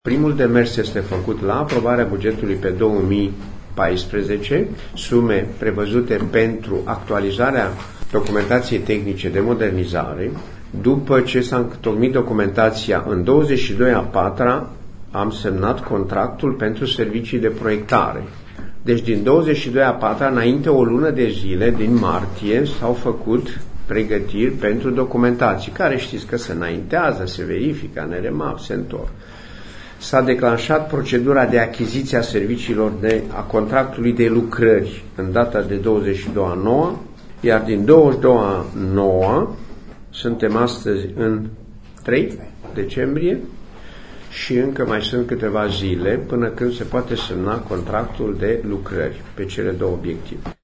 Primul demers este făcut la aprobarea bugetului pe 2014, sume prevăzute pentru actualizarea documentației tehnice de modernizare. După ce s-a întocmit documentația, în 22/4 am semnat contractul pentru servicii de proiectare. Deci din 22/4 înainte o lună de zile, din martie, s-au făcut pregătiri pentru documentații, care știți că se înaintează, se verifică, NRMAP, se întorc. S-a declanșat procedura de achiziție a serviciilor a contractului de lucrări în data de 22/9, iar din 22/9 suntem astăzi în 3 decembrie și încă mai sunt câteva zile până când se poate semna contractul de lucrări pe cele două obiective.